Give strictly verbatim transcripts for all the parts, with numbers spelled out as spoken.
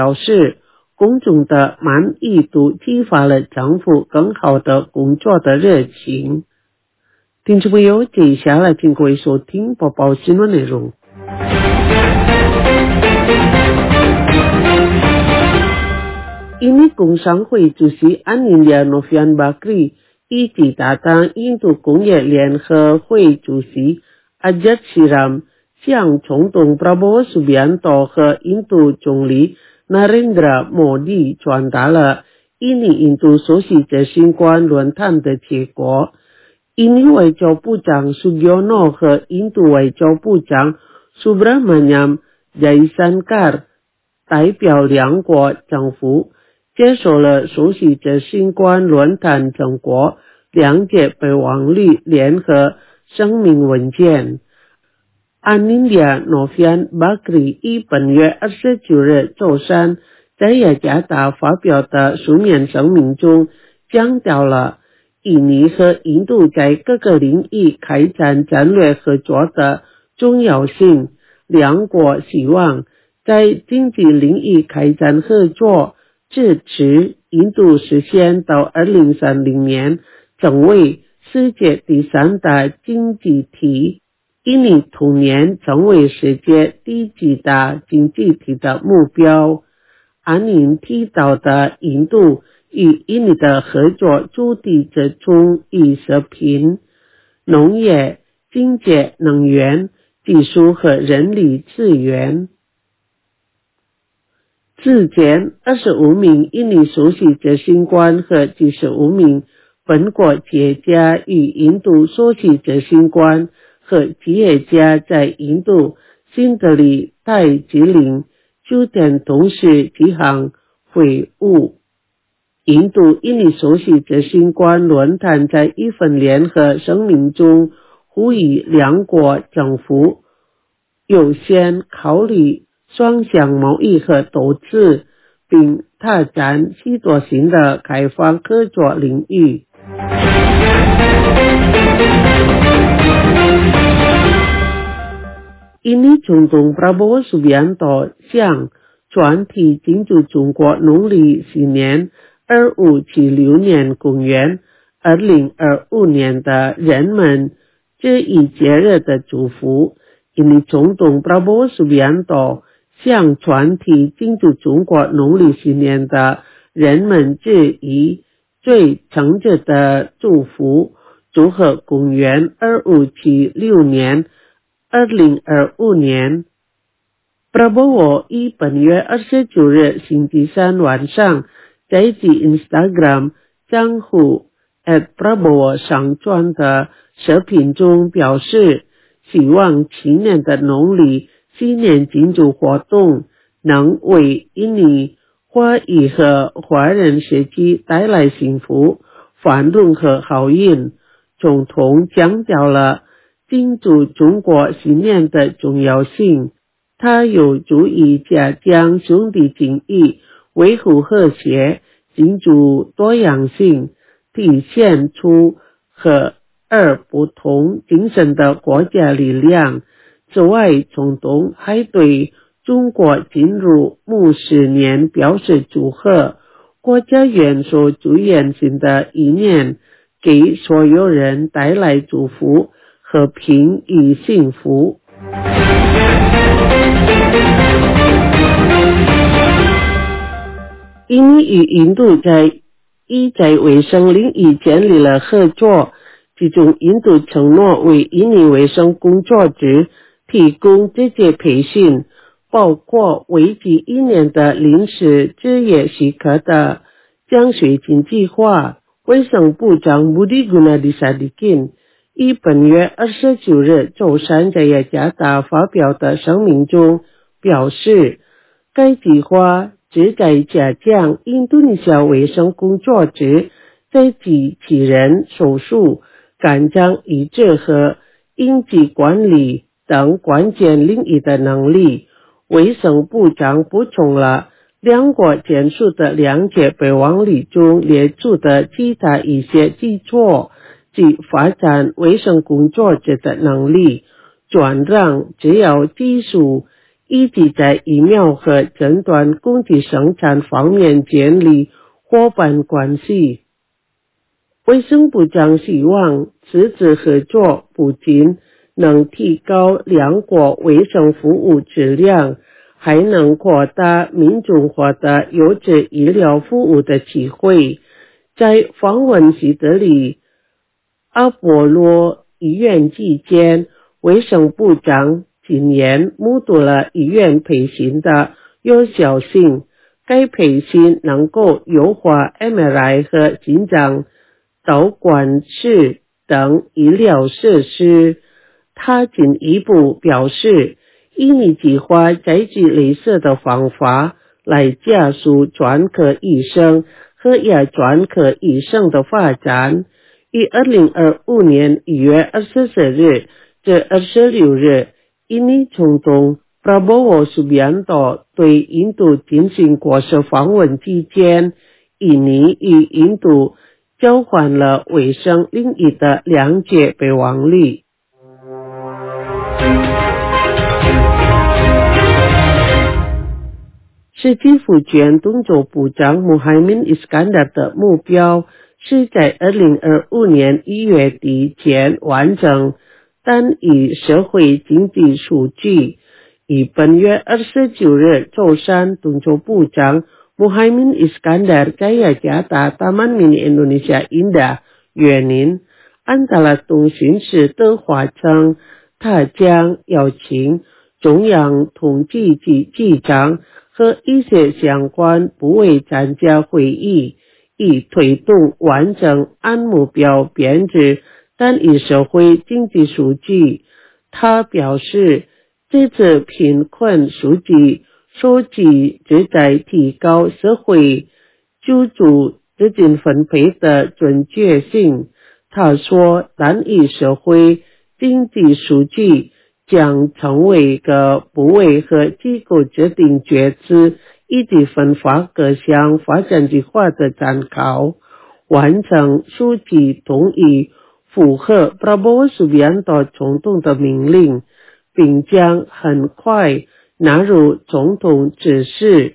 表示公众的满意度激发了政府更好的工作的热情。听众朋友，接下来请各位收听播报新闻内容。印尼工商会主席安尼亚诺菲安巴克里以及搭档印度工业联合会主席阿贾西ram向总统布拉波苏比安多和印度总理Narendra Modi传达了印尼印度首席执行官论坛的结果。印尼外交部长苏吉欧诺和印度外交部长苏布拉曼扬在山卡代表两国政府接受了首席执行官论坛成果两届备忘录联合声明文件。安尼亚诺菲安巴克里于本月二十九日周三在雅加达发表的书面声明中强调了印尼和印度在各个领域开展战略合作的重要性。两国希望在经济领域开展合作，支持印度实现到二零三零年成为世界第三大经济体，印尼同年成为世界第几大经济体的目标。安宁提到的印度与印尼的合作主题集中于食品、农业、清洁能源、技术和人力资源。此前二十五名印尼首席执行官和七十五名本国企业家与印度首席执行官和企业家在印度新德里泰姬陵酒店同时举行会晤。印度印尼首席执行官论坛在一份联合声明中呼吁两国政府优先考虑双向贸易和投资，并拓展许多新的开放合作领域。印尼总统布拉波苏比安多向全体庆祝中国农历新年二五七六年公元二零二五年的人们这一节日的祝福。印尼总统布拉波苏比安多向全体庆祝中国农历新年的人们致以最诚挚的祝福，祝贺公元二五七六年二零二五年。布拉波沃于本月二十九日星期三晚上在其 Instagram 账户 at Prabowo 上传的视频中表示，希望今年的农历新年庆祝活动能为印尼华裔和华人社区带来幸福、繁荣和好运。总统强调了庆祝中国新年的重要性，它有助于加强兄弟情谊，维护和谐，庆祝多样性，体现出和而不同精神的国家力量。此外，总统还对中国进入牧十年表示祝贺，国家元首祝愿新的一年给所有人带来祝福、和平与幸福。印尼与印度在医在卫生领域建立了合作，其中印度承诺为印尼卫生工作者提供直接培训，包括为期一年的临时职业许可的奖学金计划。卫生部长布迪古纳迪萨迪金于本月二十九日周三在雅加达发表的声明中表示，该计划旨在加强印度尼西亚卫生工作者在机器人手术、肝脏移植和应急管理等关键领域的能力。卫生部长补充了两国签署的两届备忘录中列出的其他一些基础，即发展卫生工作者的能力、转让制药技术以及在疫苗和诊断工具生产方面建立伙伴关系。卫生部长希望此次合作不仅能提高两国卫生服务质量，还能扩大民众获得优质医疗服务的机会。在访问西德里阿波罗医院期间，卫生部长今年目睹了医院培训的有效性，该培训能够优化 M R I 和心脏导管室等医疗设施。他进一步表示，印尼计划采取类似的方法来加速专科医生和亚专科医生的发展。于二零二五年一月二十四日至二十六日，印尼总统 Prabowo Subianto 对印度进行国事访问期间，印尼与印度交换了卫生领域的两届备忘录。实际福建东州部长 Muhaimin Iskandar 的目标是在二零二五年一月底前完成单一社会经济数据。于本月二十九日周三，东州部长 Muhaimin Iskandar 在雅加达 Taman Mini Indonesia Indah 园林安达拉东巡视的话称，他将邀请中央统计局局长和一些相关部委参加会议，以推动完整按目标编制单一社会经济数据。他表示，这次贫困数据收集旨在提高社会救助资金分配的准确性。他说，单一社会经济数据将成为各部委和机构制定决策以及分发各项发展计划的参考。完成数据同意符合 Prabowo Subianto 总统的命令，并将很快纳入总统指示。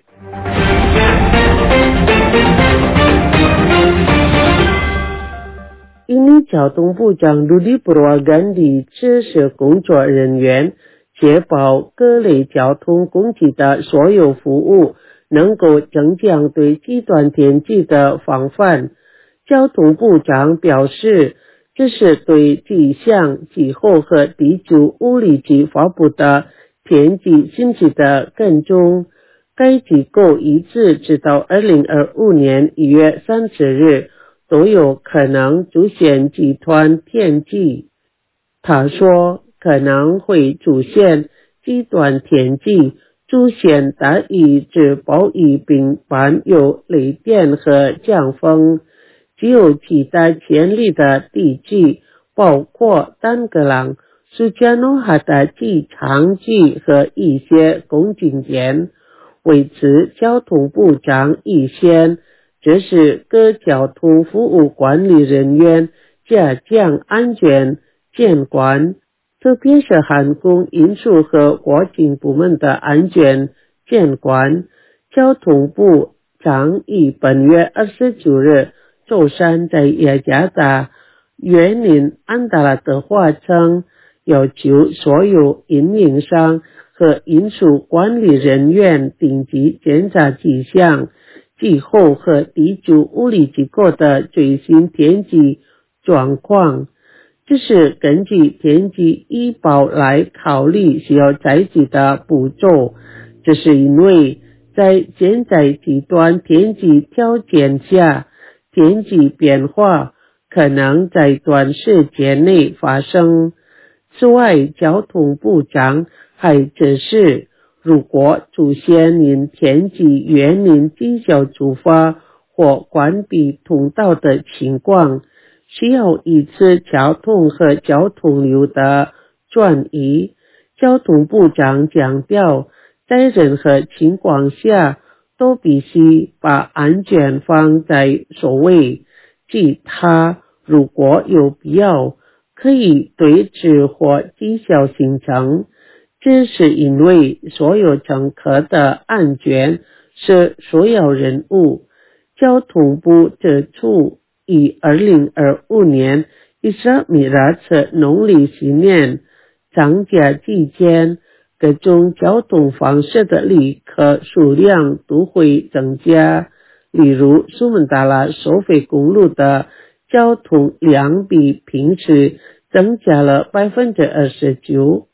印尼交通部长 Budi Purwagandi 指示工作人员确保各类交通工具的所有服务能够增强对极端天气的防范。交通部长表示，这是对气象、气候和地球物理局发布的天气信息的跟踪。该机构一直直到二零二五年一月三十日都有可能出现极端天气。他说，可能会出现极端天气，出现大雨至暴雨，并伴有雷电和强风。只有其他潜力的地区，包括丹格朗、苏加诺哈的机场区和一些工景点。为此，交通部长预先这是各交通服务管理人员加强安全监管，特别是航空运输和国境部门的安全监管。交通部长于本月二十九日周三在雅加达园林安达拉的话称，要求所有运营商和运输管理人员定期检查气象、气候和地球物理机构的最新天气状况。这是根据天气预报来考虑需要采取的步骤。这是因为在现在极端天气条件下，天气变化可能在短时间内发生。此外，交通部长还指示，如果出现因天气原因取消出发或关闭通道的情况，需要一次交通和交通流的转移。交通部长强调，在任何情况下都必须把安全放在首位，即他如果有必要可以对峙或抵消行程。 这是因为所有乘客的安全是首要任务。交通部指出，以二零二五年伊斯米拉特农历新年长假期间，各种交通方式的旅客数量都会增加。例如，苏门答腊收费公路的交通量比平时增加了 百分之二十九。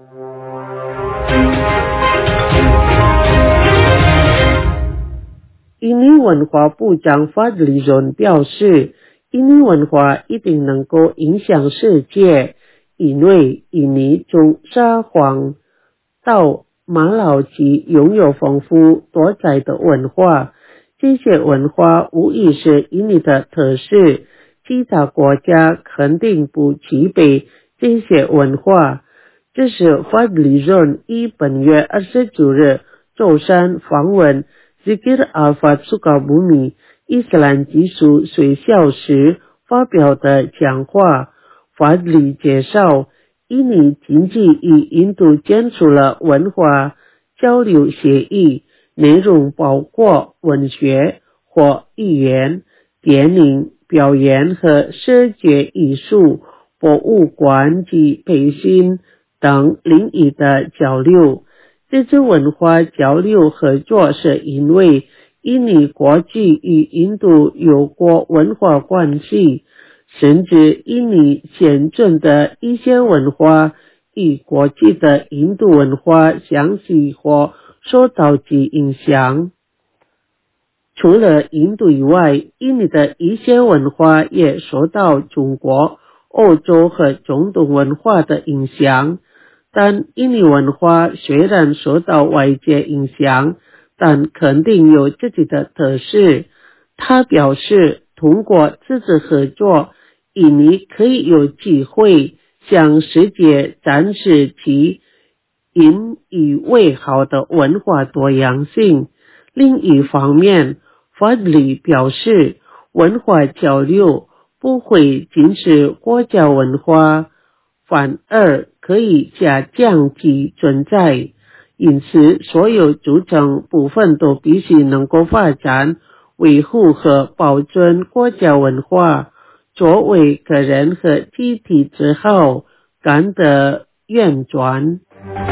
印尼文化部长法里荣表示，印尼文化一定能够影响世界，因为印尼从沙皇到马劳基拥有丰富多彩的文化，这些文化无疑是印尼的特色，其他国家肯定不具备这些文化。这是法里荣于本月二十九日舟山访问Zikir Al-Fat Sukabumi 伊斯兰技术学校时发表的讲话。法里介绍，印尼近期与印度签署了文化交流协议，内容包括文学或语言、电影、表演和视觉艺术、博物馆及培训等领域的交流。这次文化交流合作是因为印尼过去与印度有过文化关系，甚至印尼现存的一些文化与过去的印度文化相似或受到其影响。除了印度以外，印尼的一些文化也受到中国、欧洲和中东文化的影响。但印尼文化虽然受到外界影响，但肯定有自己的特色。他表示，通过这次合作，印尼可以有机会向世界展示其引以为豪的文化多样性。另一方面，法里表示，文化交流不会仅是国家文化，反而可以加强其存在，因此所有组成部分都必须能够发展、维护和保存国家文化，作为个人和集体之好，干得圆转。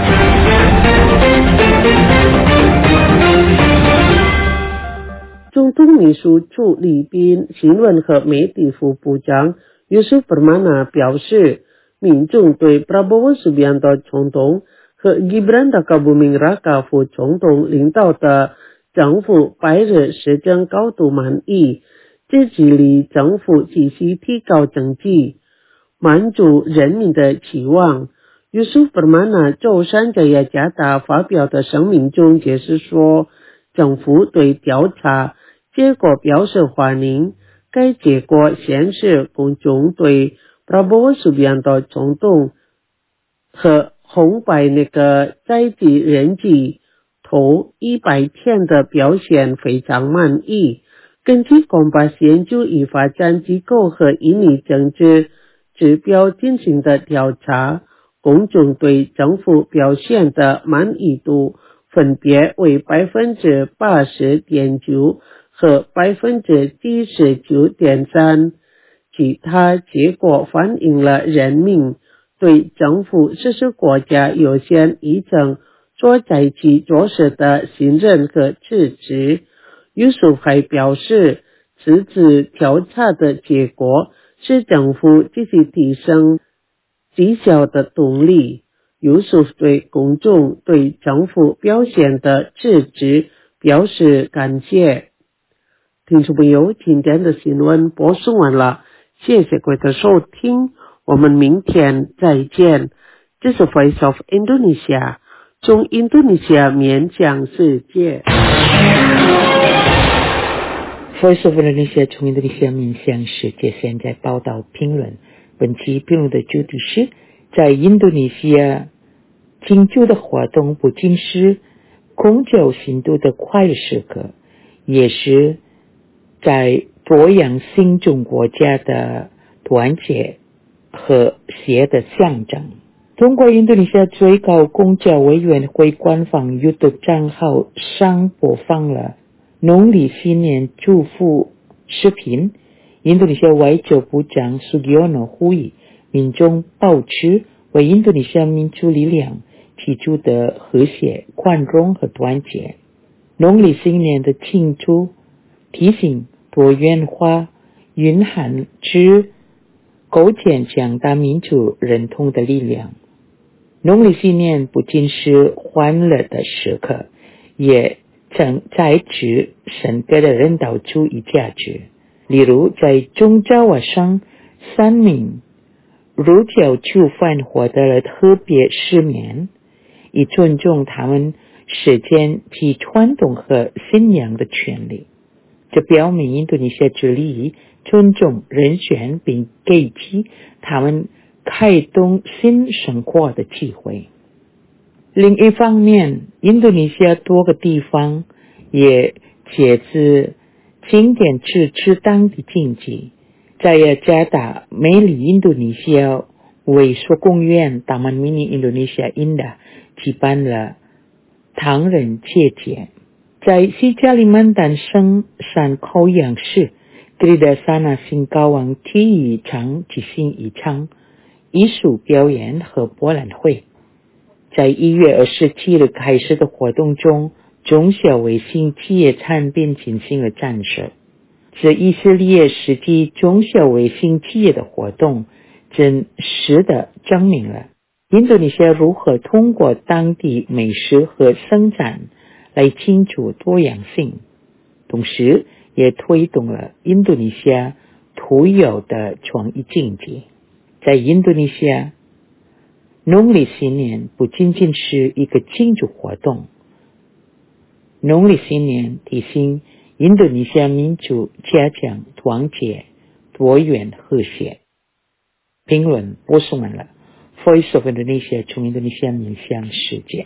总统秘书处礼宾新闻和媒体副部长 Yusuf Permana 表示，民众对 Prabowo Subianto 总统和 Gibran Rakabuming Raka 副总统领导的政府百日施政高度满意，这激励政府继续提高政绩，满足人民的期望。Yusuf Permana 舟山在雅加达发表的声明中解释说，政府对调查结果表示欢迎，该结果显示公众对 Prabowo Subianto 总统和红白那个在地人机头一百天的表现非常满意。根据公巴研究与发展机构和印尼政治指标进行的调查，公众对政府表现的满意度分别为 百分之八十点九 和 百分之七十九点三， 其他结果反映了人民对政府实施国家优先议程所在其做事的信任和支持。Yusuf还表示，此次调查的结果是政府继续提升绩效的动力。Yusuf对公众对政府表现的支持表示感谢。听众朋友，今天的新闻播送完了，谢谢各位的收听，我们明天再见。这是 Voice of Indonesia， 从印度尼西亚面向世界。 Voice of Indonesia 从印度尼西亚面向世界，现在报道评论。本期评论的主题是，在印度尼西亚庆祝的活动不仅是共振新度的快乐时刻，也是在多样性中国家的团结和谐的象征。 中国印度尼西亚最高公教委员会官方 YouTube 账号上播放了农历新年祝福视频。印度尼西亚外交部长 Sugiono 呼吁民众保持为印度尼西亚民主力量提出的和谐、宽容和团结。农历新年的庆祝提醒多元化蕴含之构建强大民主认同的力量。农历新年不仅是欢乐的时刻，也曾载指深刻的人道主义价值。例如在宗教晚上，三名儒教囚犯获得了特别赦免，以尊重他们实践其传统和信仰的权利。这表明印度尼西亚致力于尊重人权，并给予他们开动新生活的机会。另一方面，印度尼西亚多个地方也借自经典支持当地经济。在雅加达美丽印度尼西亚萎缩公园 Taman Mini Indonesia Indah 举办了唐人节节。在西加里曼丹省山口洋市 Gridasana Singkawang 体育场举行一场艺术表演和博览会。在一月二十七日开始的活动中，中小微型企业产品进行了展示。这以色列实际中小微型企业的活动真实地证明了印度尼西亚如何通过当地美食和生产来庆祝多样性，同时也推动了印度尼西亚特有的创意经济。在印度尼西亚，农历新年不仅仅是一个庆祝活动，农历新年提醒印度尼西亚民族加强团结、多元和谐。评论播送完了 Voice of Indonesia 从印度尼西亚面向世界。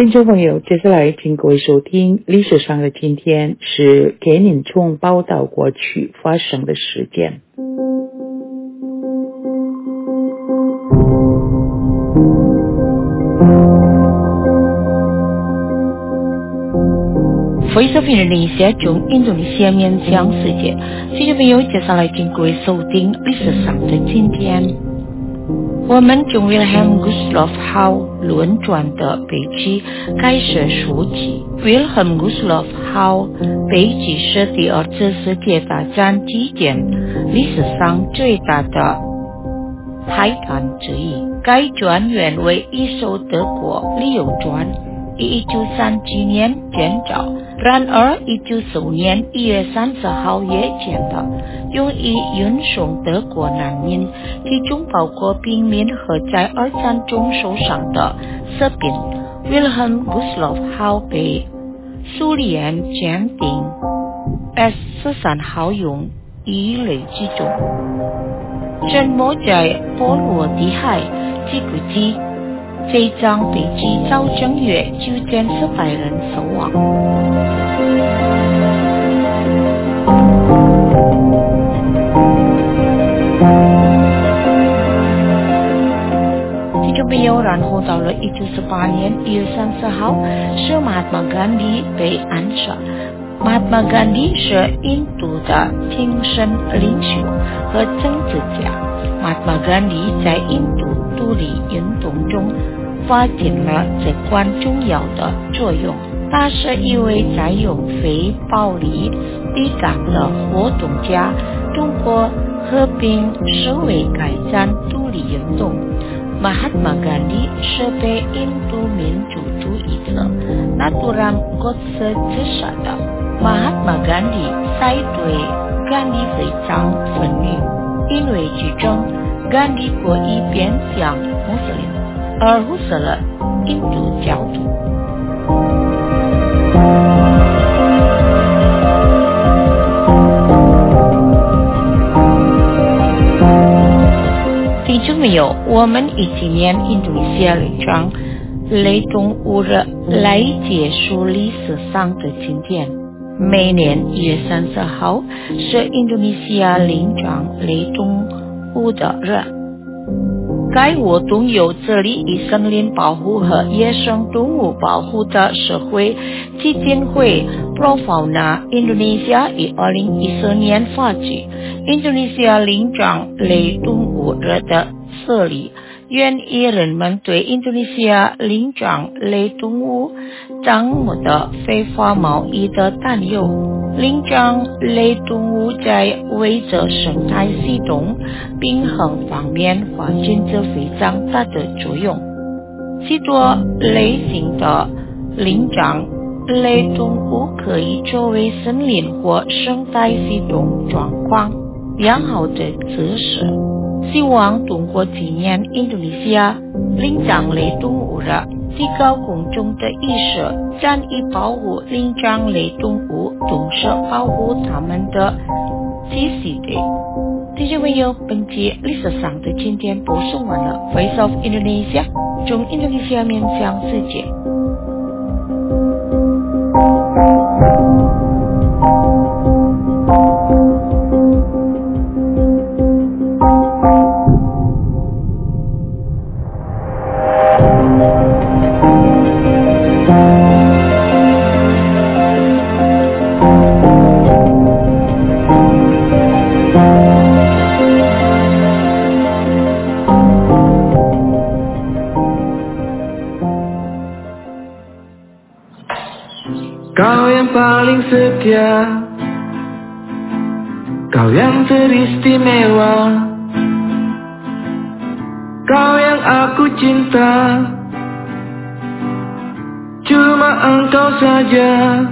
听众朋友，接下来请各位收听历史上的今天，是给您从报道过去发生的事件。Voice of Indonesia 从印度尼西亚面向世界，听众朋友，接下来请各位收听历史上的今天。我们从 Wilhelm Gustloff Hau 轮转的北极开始说起。Wilhelm Gustloff Hau 北极是第二次世界大战期间历史上最大的海战之一。该船原为一艘德国旅游船，于一九三七年建造，然而一九四五年一月三十号夜间的用以运送德国难民，其中包括平民和在二战中受伤的士兵。Wilhelm Gustloff Hau 被苏联鉴定 S 十三号用于累之中，沉没在波罗的海吉布提。这张飞机造成约九千四百人死亡。听众朋友，然后到了一九四八年一月三十号，是马哈马甘地被暗杀。马哈马甘地是印度的精神领袖和政治家。马哈马甘地在印度独立运动中发挥了至关重要的作用。他是一位采用非暴力抵抗的活动家，通过和平社会开展独立运动。马哈马甘地是被印度民主主义者纳杜拉姆戈斯刺杀的。马哈马甘地才对甘地非常愤怒，因为其中甘地过于偏向穆斯林，而忽视了印度教徒。听众朋友，我们一起念印度尼西亚领章雷东乌日来结束历史上的今天。每年一月三十号是印度尼西亚领章雷东乌的日。该活动由这里以森林保护和野生动物保护的社会基金会 Profauna Indonesia 于二零一四年发起。印度尼西亚领章类动物日的设立，源于人们对印度尼西亚领章类动物账目的非法贸易的担忧。领章类动物在维持生态系统平衡方面发展着非常大的作用。许多类型的领章类动物可以作为森林或生态系统状况良好的测试。希望通过纪念印度尼西亚领章类动物日，提高公众的意识，善于保护领章类动物，同时保护它们的栖息地。听众朋友，本期历史上的今天播送完了。Voice of Indonesia 从印度尼西亚面向世界。 Kau yang paling setia, kau yang teristimewa, kau yang aku cinta, cuma engkau saja.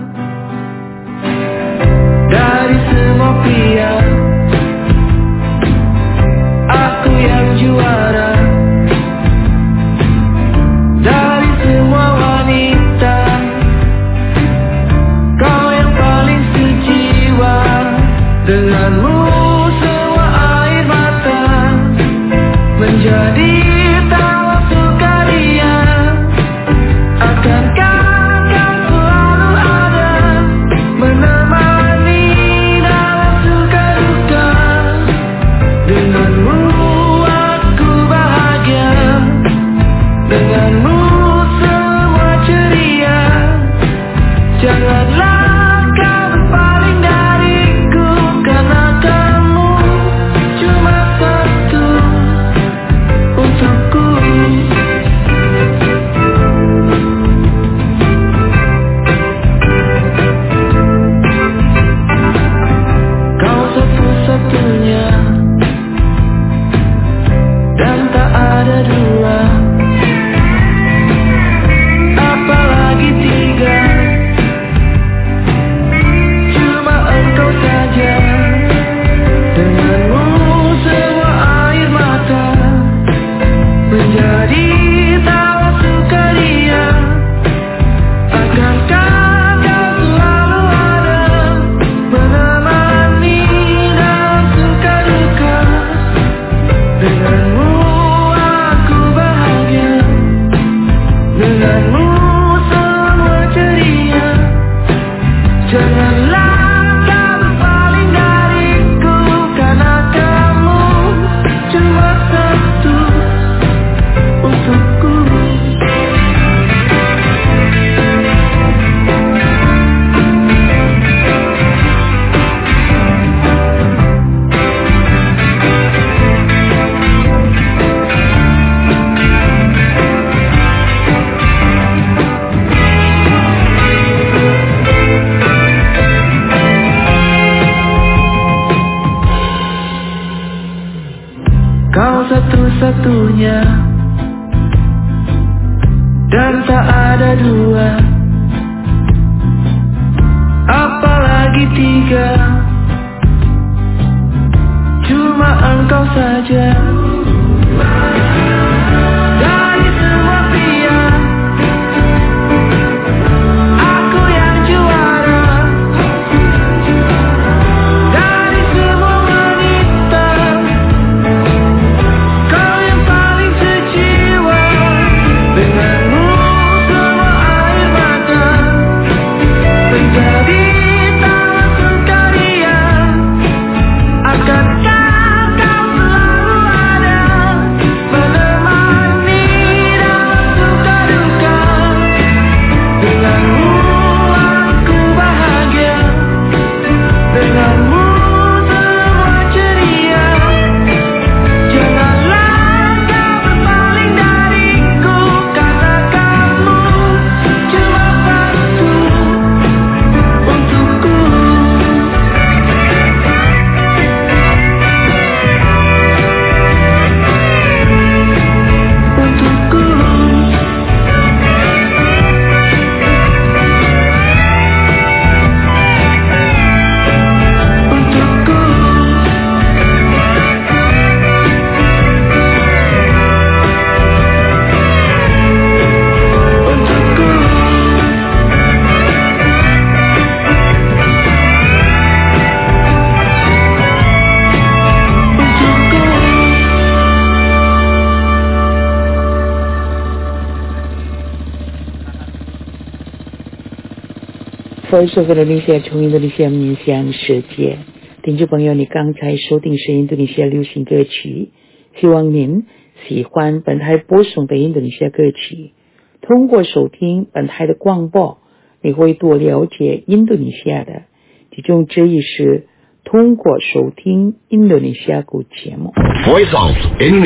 Dari semua pria, aku yang juara. Dari semua wanita, kau yang paling sejiwa. Denganmu semua air mata menjadi tawa sukaria. Akankah satu-satunya dan tak ada dua, apalagi tiga, cuma engkau saja. Dari semua pihak aku yang juara, dari semua wanita kau yang paling sejiwa. Denganmu semua air mata menjadi taman karya. Akankah Voice of Indonesia 从印度尼西亚面向世界，听众朋友，你刚才收听是印度尼西亚流行歌曲，希望您喜欢本台播送的印度尼西亚歌曲。通过收听本台的广播，你会多了解印度尼西亚的，其中之一是通过收听印度尼西亚歌节目。 Voice of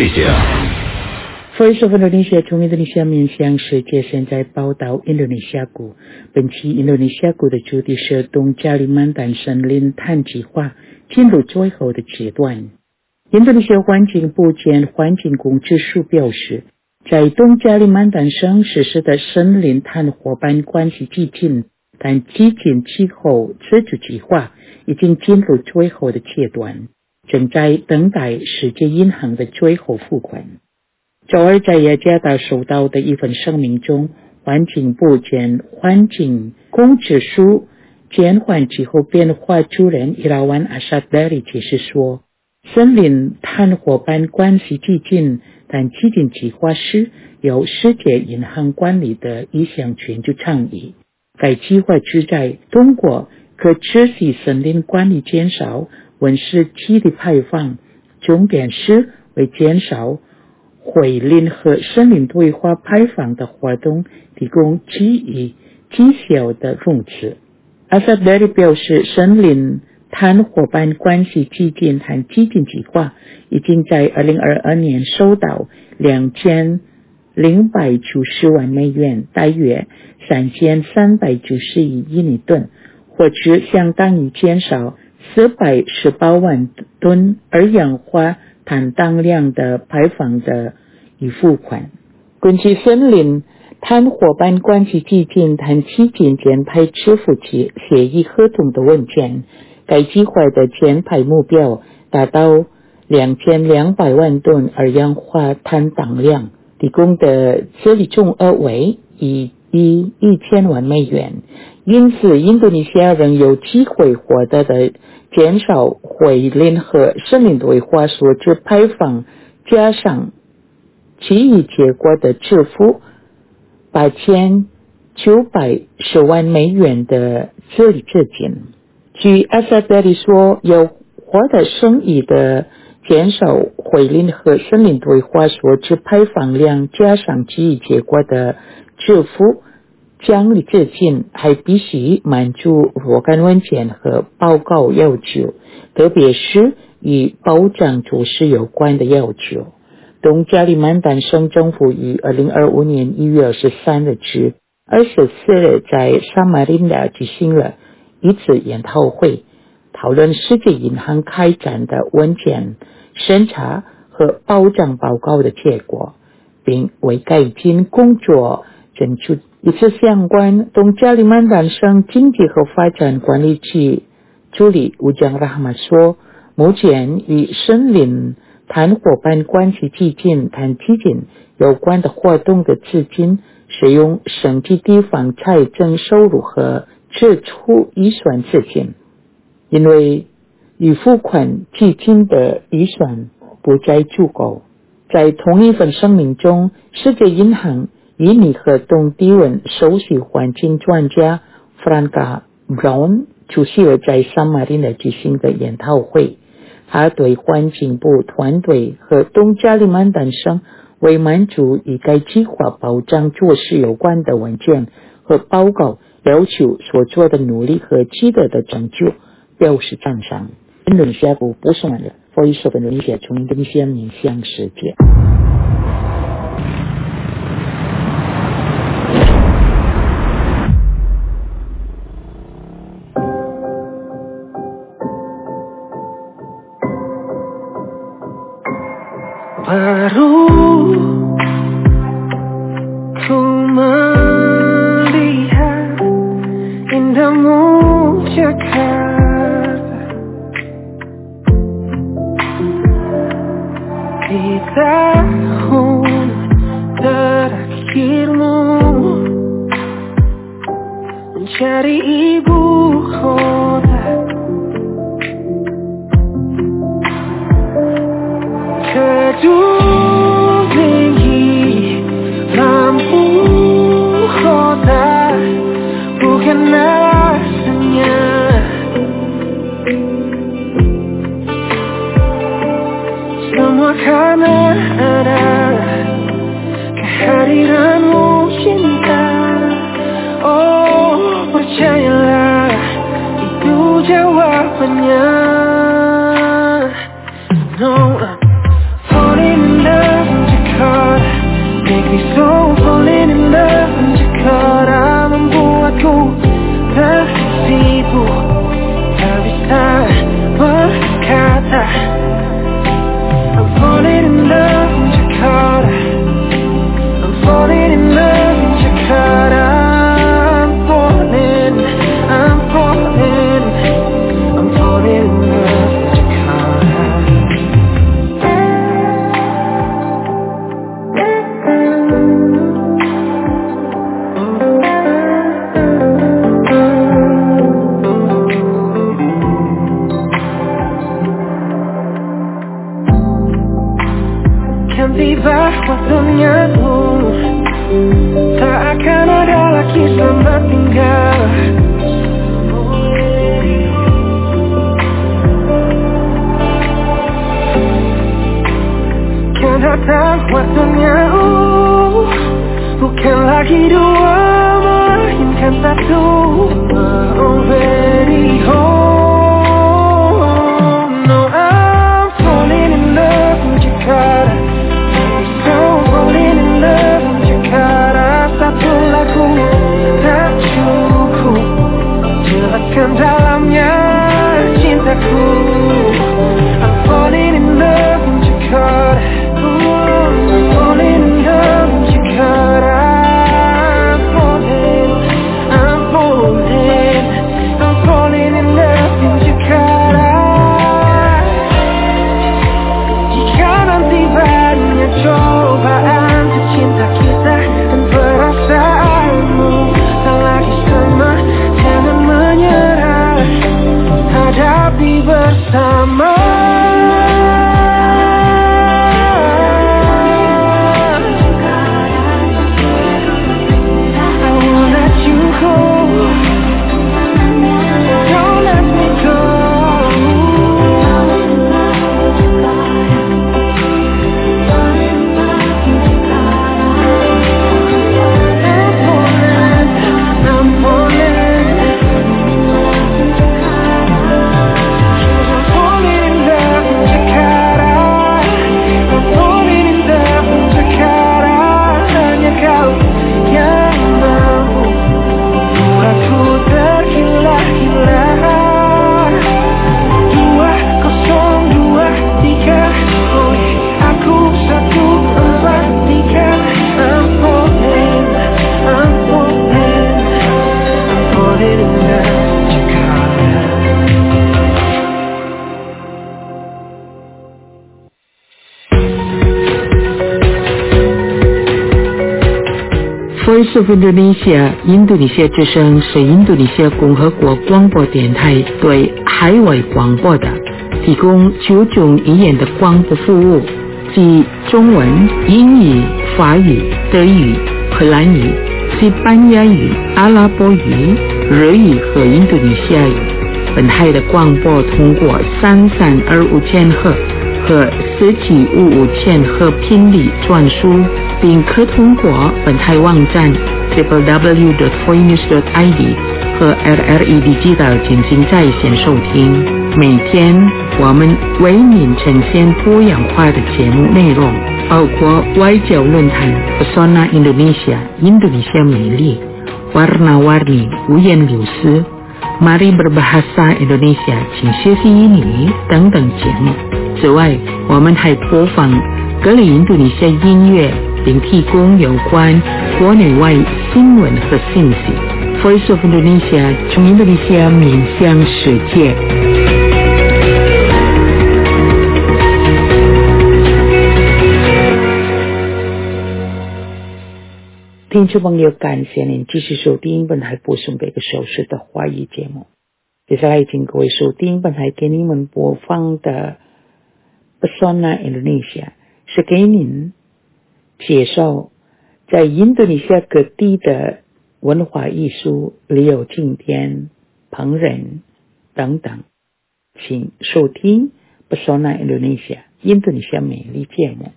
Indonesia。Voice of Indonesia 从印度尼西亚面向世界，现在报道印度尼西亚谷。本期印度尼西亚谷的主题是东加里曼丹森林碳计划进入最后的阶段。印度尼西亚环境部兼环境工支署表示，在东加里曼丹省实施的森林碳伙伴关系基金但基金气候资助计划已经进入最后的阶段，正在等待世界银行的最后付款。周二在雅加达收到的一份声明中，环境部兼环境工支署减缓气候变化主任伊拉万阿萨达里解释说，森林碳伙伴关系基金但基金计划是由世界银行管理的一项全球倡议。该计划旨在通过可持续森林管理减少温室气体排放，重点是为减少毁林和森林对话排放的活动提供基于绩效的融资。阿萨达里表示，森林碳伙伴关系基金和基金计划已经在二零二二年收到两千零百九十万美元，大约三千三百九十一亿尼吨，或者相当于减少四百十八万吨二氧化碳当量的排放的已付款。根据森林碳伙伴关系基金和基金减排支付协议合同的文件，该计划的减排目标达到两千两百万吨二氧化碳当量，提供的资力总额为一亿一千万美元。因此，印度尼西亚仍有机会获得的减少毁林和森林对话所致排放，加上其余结果的支付八千九百十万美元的资力资金。据阿萨达里说，有获得生意的减少毁林和森林对话所致排放量，加上其余结果的支付奖励资金，还必须满足若干文件和报告要求，特别是与保障措施有关的要求。东加里曼丹省政府于二零二五年一月二十三日至二十四日在萨马林达举行了一次研讨会，讨论世界银行开展的文件审查和和保障报告的结果，并为改进工作争取一次相关东加里曼丹省经济和发展管理局助理乌江拉哈马说，目前与森林谈伙伴关系基金谈基金有关的活动的资金使用省级地方财政收入和支出预算资金，因为预付款基金的预算不再足够。在同一份声明中，世界银行与你和东帝汶首席环境专家 Franca Brown 出席了在圣马力诺举行的研讨会。他对环境部团队和东加里曼丹省为满足与该计划保障措施有关的文件和报告要求所做的努力和期待的成就表示赞赏。印度尼西亚部播送完了 Voice of Indonesia 从印度尼西亚面向世界。 Baru ku melihat indahmu Jakarta di tahun terakhirmu mencari ibu kota. Gedung tinggi lampu kota bukan alasannya. Semua karena ada kehadiranmu cinta. Oh percayalah itu jawabannya. No, falling in love in Jakarta, make me so falling in love in Jakarta, membuatku tersipu, tak bisa berkata. I'm falling in love in Jakarta, I'm falling in love in Jakarta, I'm falling, I'm falling, I'm falling in love in Jakarta. Kan tiba waktunya tuh, tak akan ada lagi selamat tinggal. Kan datang waktunya, uh, bukan lagi dua melainkan satu. Already home. No, I'm falling in love in Jakarta. So falling in love in Jakarta. Satu lagu tak cukup jelaskan dalamnya cintaku. I'm falling in love in Jakarta. I'm falling in love in Jakarta. I'm falling, I'm falling, I'm falling in love in Jakarta. Jika nanti banyak cobaan untuk cinta kita dan perasaanmu tak lagi sama, jangan menyerah, hadapi bersama. I won't let you go, don't let me go. I'm falling, I'm falling, I'm falling in love. Voice of Indonesia 印度尼西亚之声是印度尼西亚共和国广播电台对海外广播的提供九种语言的广播服务，即中文、英语、法语、德语、荷兰语、西班牙语、阿拉伯语、日语和印度尼西亚语。本台的广播通过三三二五千赫和四七五五千赫频率传输，并可通过本台网站 double-u double-u double-u dot voinews dot i d 和 R R E Digital 进行在线收听。每天我们为您呈现多样化的节目内容，包括外交论坛 Pesona Indonesia 印度尼西亚美丽 Warna-warni 五颜六色 Mari Berbahasa Indonesia 请学习英语等等节目。此外，我们还播放各类印度尼西亚音乐，并提供有关国内外新闻和信息。Voice of Indonesia 从印度尼西亚面向世界。听众朋友，感谢您继续收听本台播送的一个小时的华语节目。接下来请各位收听本台给你们播放的 Pesona Indonesia， 是给您介绍在印度尼西亚各地的文化艺术、旅游景点、烹饪等等。请收听 Pesona Indonesia 印度尼西亚美丽节目。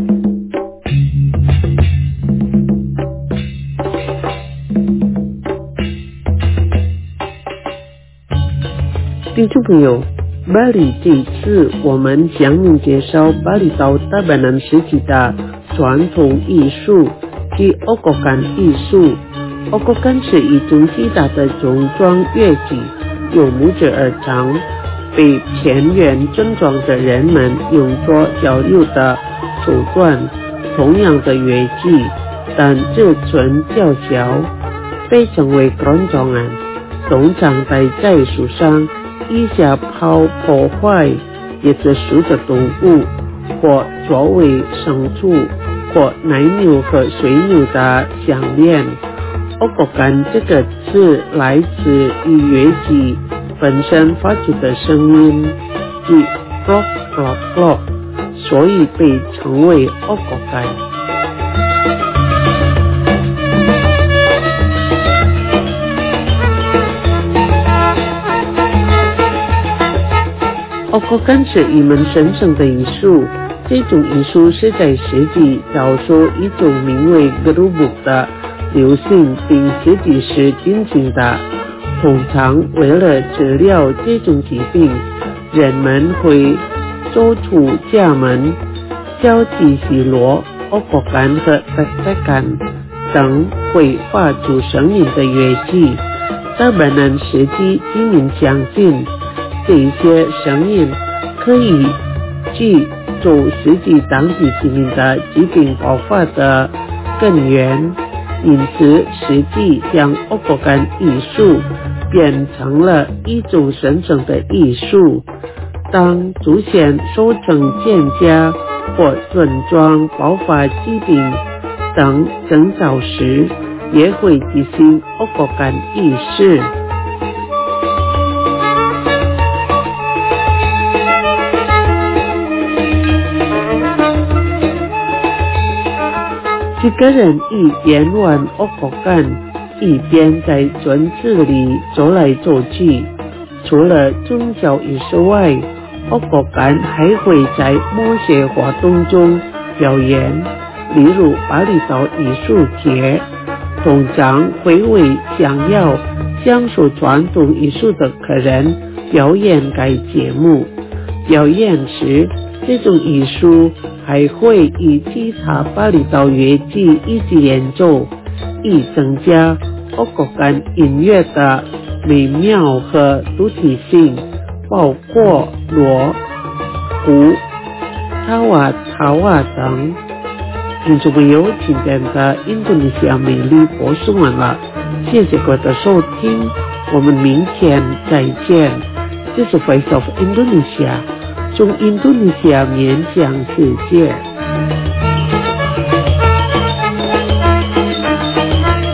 听众朋友，巴黎这一次我们向您介绍巴厘岛大阪南时期的传统艺术及欧国感艺术。欧国感是一种巨大的中装乐器，由木质而成，被田园村庄的人们用作交流的手段。同样的乐器，但尺寸较小，被称为 keroncongan， 通常戴在树上以下抛破坏也是树的动物，或作为牲畜或奶牛和水牛的项链。欧国感这个词来自于乐器本身发出的声音，即 clock clock clock， 所以被称为欧国感。欧国感是一门神圣的艺术，这种艺术是在世纪遭受一种名为 gerubuk 的流行并设计师进行的。通常为了治疗这种疾病，人们会走出家门，敲击西锣、欧国感和贝贝感等会发出声音的乐器。大阪南时期居民相信，这些声音可以记住实际当地居民的疾病爆发的根源，因此实际将欧国感艺术变成了一种神圣的艺术。当出现收成欠佳或村庄爆发疾病等征兆时，也会进行欧国感仪式。几个人一边玩欧国感，一边在村子里走来走去。除了宗教仪式外，欧国感还会在某些活动中表演，例如巴厘岛艺术节，通常会为想要享受传统艺术的客人表演该节目。表演时，这种艺术还会以其他巴厘岛乐器一起演奏，以增加欧国感音乐的美妙和独特性，包括锣、鼓、塔瓦、塔瓦等。听众朋友，今天的印度尼西亚美丽播送完了，谢谢各位的收听，我们明天再见。这是 Voice of Indonesia， 从印度尼西亚面向世界。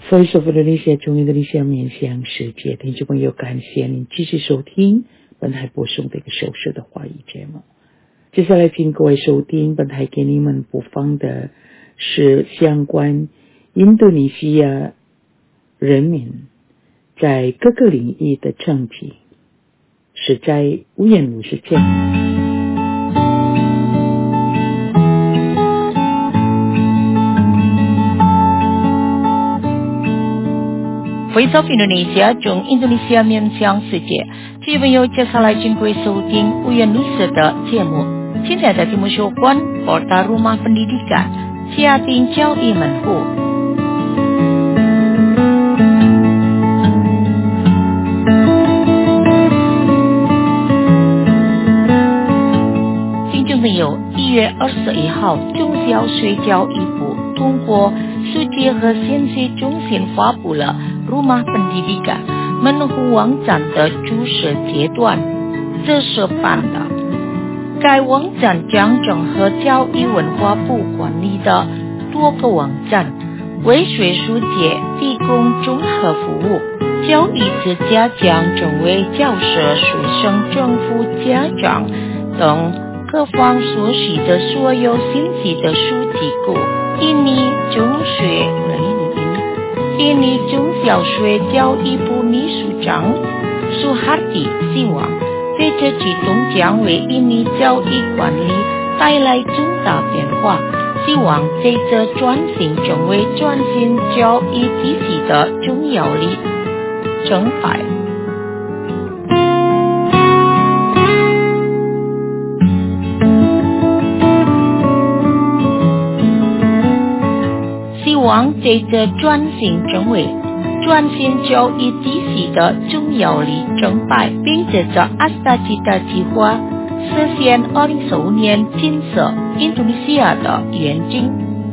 Voice of Indonesia 中印度尼西亚面向世界，听众朋友，感谢您继续收听本台播送的一个手势的华语节目。接下来请各位收听本台给你们播放的是相关印度尼西亚人民在各个领域的成绩，是在五颜六色节目。 Voice of Indonesia 中印度尼西亚面向世界，听众朋友，接下来请各位收听五颜六色的节目。现在的节目有关 Kota Rumah Pendidikan 家庭教育门户。听众朋友，一月二十一号，中小学教育部通过数据和信息中心发布了 Rumah Pendidikan 门户网站的注册阶段，这是办的。该网站将整合教育文化部管理的多个网站，为学术界提供综合服务。教育之家将成为教师、学生、政府、家长等各方所需的所有信息的数据库。印尼中学印尼中小学教育部秘书长苏哈蒂希望，在这其中将为印尼教育管理带来重大变化，希望在这转型成为转型教育体系的重要里程牌。希望在这转型成为转型教育体系的重要里程牌，并借着阿斯达吉达计划实现二零四五年建设印度尼西亚的愿景。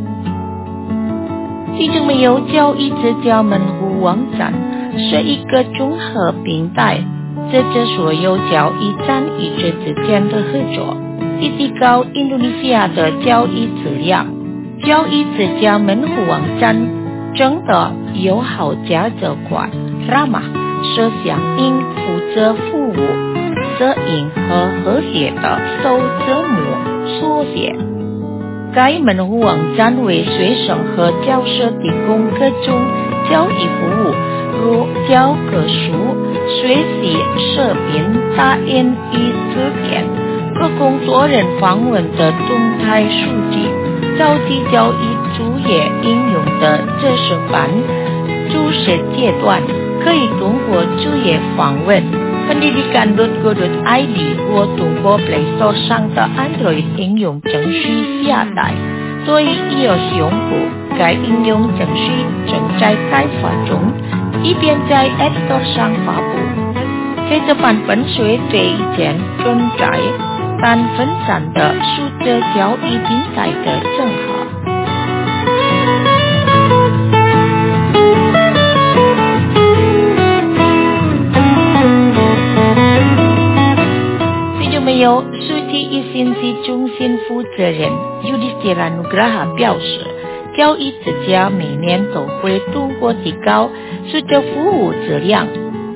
听众朋友，教育之家门户网站是一个综合平台，借着所有教育参与者之间的合作，以提高印度尼西亚的教育质量。教育之家门户网站真的友好价值观 Ramah 是响应负责服务、摄影和和谐的首字母缩写。该门户网站为学生和教师提供各种教育服务，如教科书、学习视频、打印与字典，可供多人访问的动态数据。早期教育作业应用的知识版注册阶段，可以通过作业访问 pendidikan dot go dot i d 或通过 Play Store 上的 Android 应用程序下载。对于iOS用户，该应用程序正在开发中，以便在 App Store 上发布。这个版本虽最以前存在，但分散的数字教育平台的整合。听众朋友，数据与信息中心负责人 Yudhistira Nugraha 表示，教育之家每年都会通过提高数字服务质量，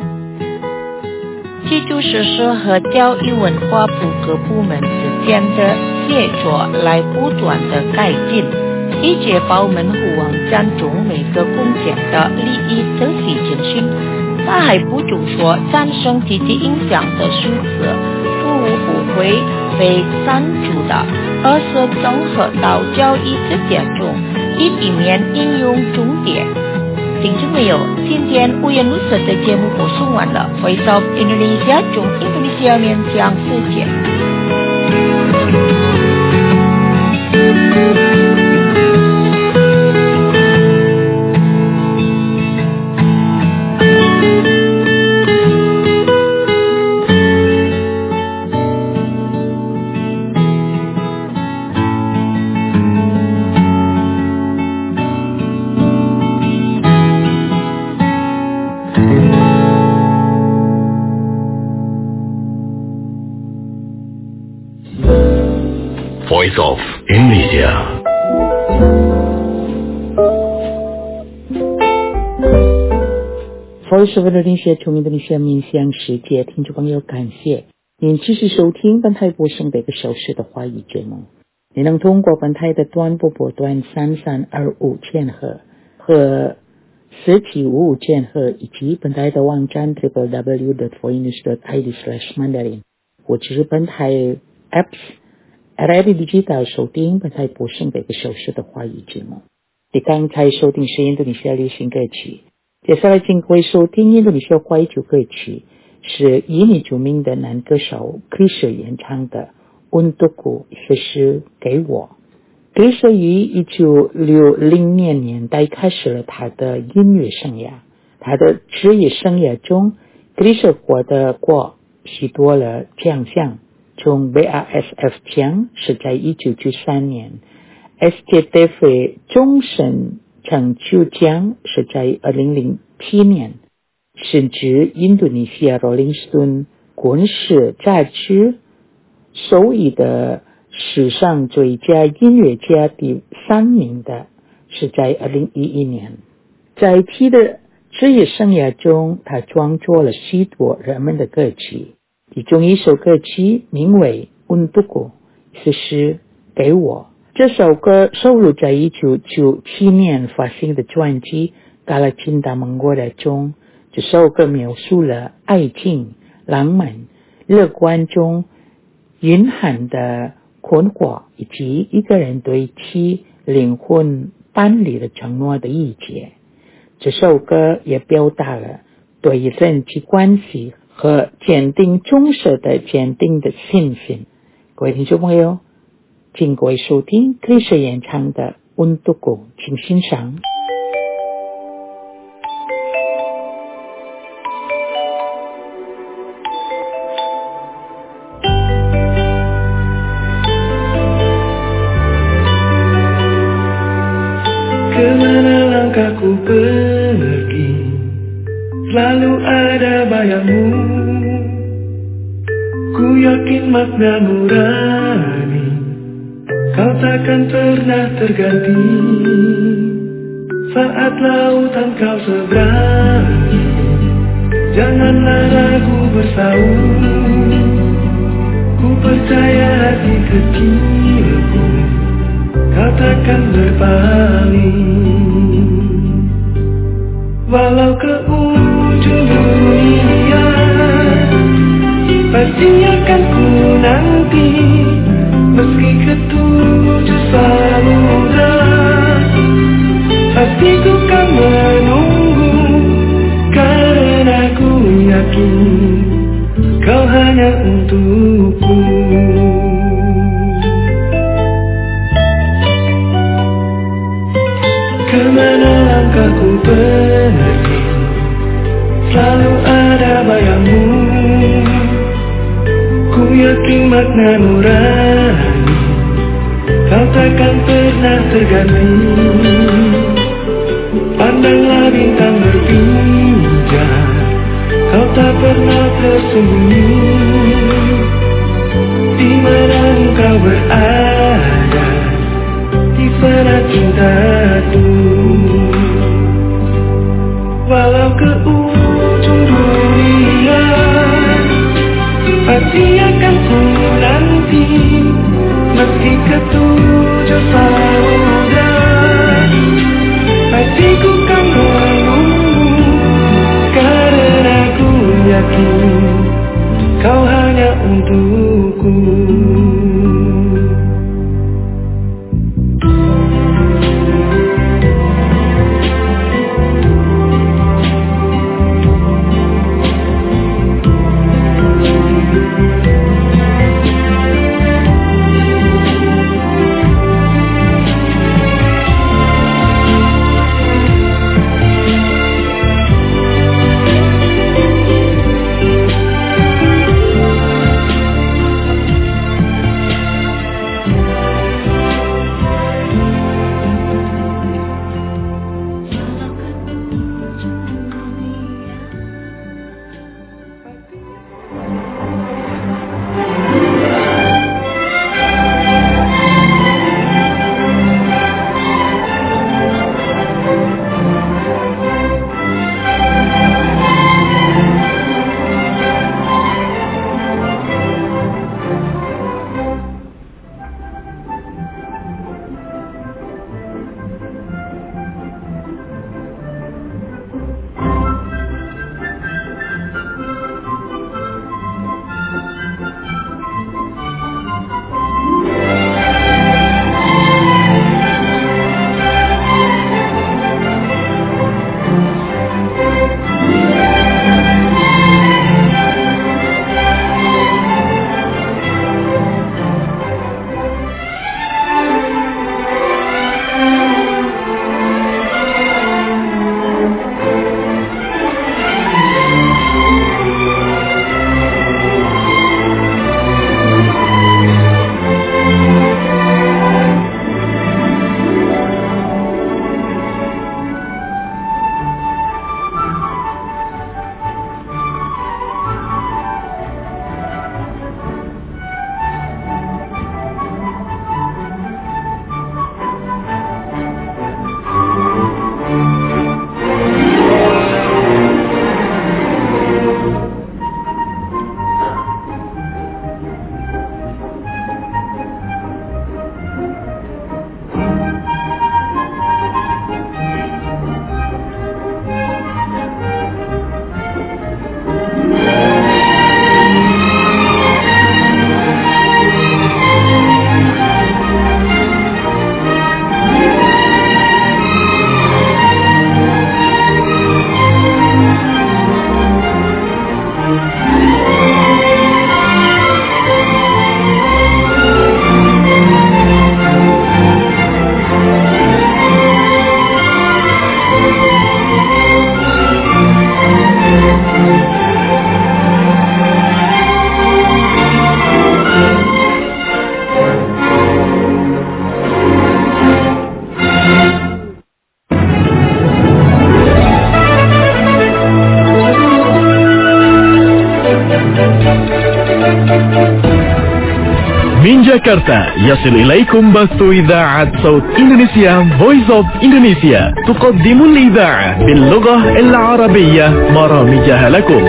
基础设施和教育文化部各部门之间的协作来不断的改进，以确保门户网站中每个贡献的利益得以进行。他还补充说，产生积极影响的数字服务不会被删除的，而是整合到教育之家中，以避免应用重叠。听众朋友，今天五颜六色的节目播送完了。Voice of Indonesia 中印度尼西亚面向世界。 Voice of Indonesia. Voice of Indonesia 从印度尼西亚面向世界，听众朋友，感谢您继续收听本台播送的一个小时的华语节目。你能通过本台的短波波段三三二五千赫和四七五五千赫，以及本台的网站 double-u double-u double-u dot voinews dot i d slash mandarin， 或者是本台 apps、radio digital 收听本台播送的一个小时的华语节目。你刚才收听是印度尼西亚流行歌曲，接下来请各位收听印度尼西亚怀旧歌曲，是印尼著名的男歌手 Krisha 演唱的 Untukku， 也是给我。Krisha 于一九六零年代开始了他的音乐生涯，他的职业生涯中 Krisha 获得过许多的奖项，从 B R S F 奖是在一九九三年，S K T V 终身成就奖是在二零零七年，甚至印度尼西亚 Rolling Stone 滚石杂志首义的史上最佳音乐家第三名的是在二零一一年。在他的职业生涯中，他创作了许多热门的歌曲，其中一首歌曲名为 Untukku， 就是给我。这首歌收录在一九九七年发行的专辑《Kala Cinta Menggoda》中。这首歌描述了爱情、浪漫、乐观中蕴含的困惑，以及一个人对其灵魂伴侣的承诺的意见。这首歌也表达了对人际关系和坚定忠实的坚定的信心。各位听众朋友，请各位收听 Krisha 演唱的 Untukku， 请欣赏。 Kemana langkahku pergi, selalu ada bayangmu. Ku yakin makna nurani, kau takkan pernah terganti. Saat lautan kau seberangi, janganlah ragu bersaung. Ku percaya hati kecilku, kau takkan berpaling. Walau ke ujung dunia, pasti akan ku nanti. Meski ke tujuh samudra, pasti ku kan menunggu. Karena ku yakin kau hanya untukku. Kemana langkahku pergi, selalu ada bayangmu. Ku yakin makna nurani, kau takkan pernah terganti. Pandanglah bintang berpijar, kau tak pernah tersembunyi. Di mana engkau berada, di sana cintaku. Walau ke ujung dunia, pasti akan ku nanti. Meski ke tujuh samudra, pasti ku kan menunggu. Karena ku yakin kau من جاكرتا يصل إليكم بث إذاعة صوت إندونيسيا Voice of Indonesia تقدم الإذاعة باللغة العربية برامجها لكم.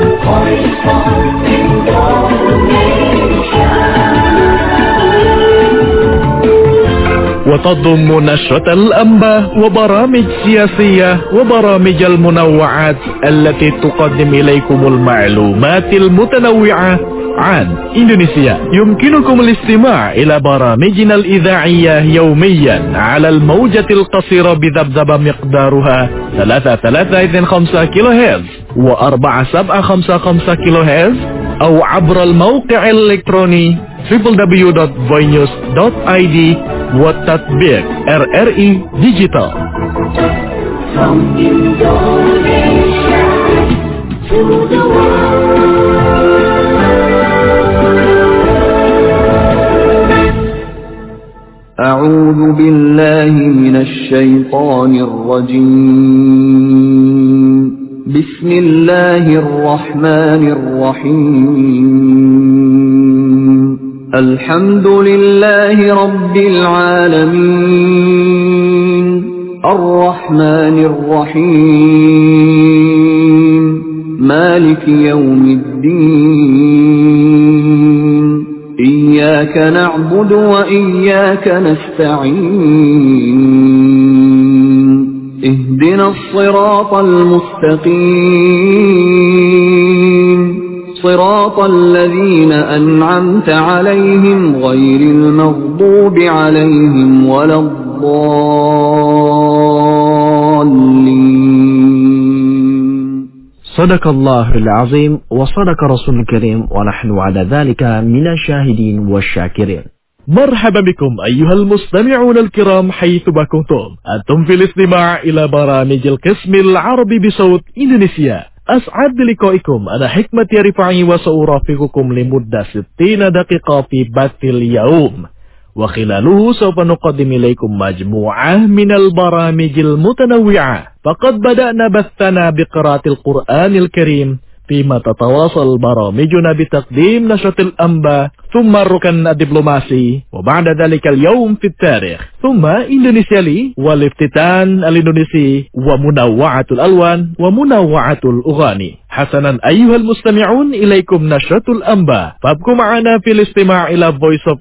وتضم نشرة الأنباء وبرامج سياسية وبرامج المنوعات التي تقدم إليكم المعلومات المتنوعة عن إندونيسيا. يمكنكم الاستماع إلى برامجنا الإذاعية يوميا على الموجة القصيرة بذبذبة مقدارها ثلاثة ثلاثة اثنين خمسة كيلو هرتز وأربعة سبعة خمسة خمسة كيلو هرتز أو عبر الموقع الإلكتروني دبليو دبليو دبليو دوت voinews دوت آي دي وتطبيق إر إر إي Digital. From Indonesia to the world. أعوذ بالله من الشيطان الرجيم. بسم الله الرحمن الرحيم. الحمد لله رب العالمين. الرحمن الرحيم. مالك يوم الدين. إياك نعبد وإياك نستعين. اهدنا الصراط المستقيم. صراط الذين أنعمت عليهم غير المغضوب عليهم ولا الضالين. صدق الله العظيم وصدق رسول الكريم ونحن على ذلك من الشاهدين والشاكرين. مرحبا بكم أيها المستمعون الكرام حيثما كنتم. أنتم في الاستماع إلى برامج القسم العربي بصوت إندونيسيا. أسعد بلقائكم. أنا حكمة رفاعي وسأرافقكم لمدة ستين دقيقة في بث اليوم، وخلاله سوف نقدم إليكم مجموعة من البرامج المتنوعة. فقد بدأنا بثنا بقراءة القرآن الكريم، فيما تتواصل برامجنا بتقديم نشرة الأنباء، ثم الركن الدبلوماسي، وبعد ذلك اليوم في التاريخ، ثم إندونيسيا لي، والافتتان الإندونيسي، ومنوعة الألوان ومنوعة الأغاني. حسنا أيها المستمعون، إليكم نشرة الأنباء، فابقوا معنا في الاستماع إلى Voice of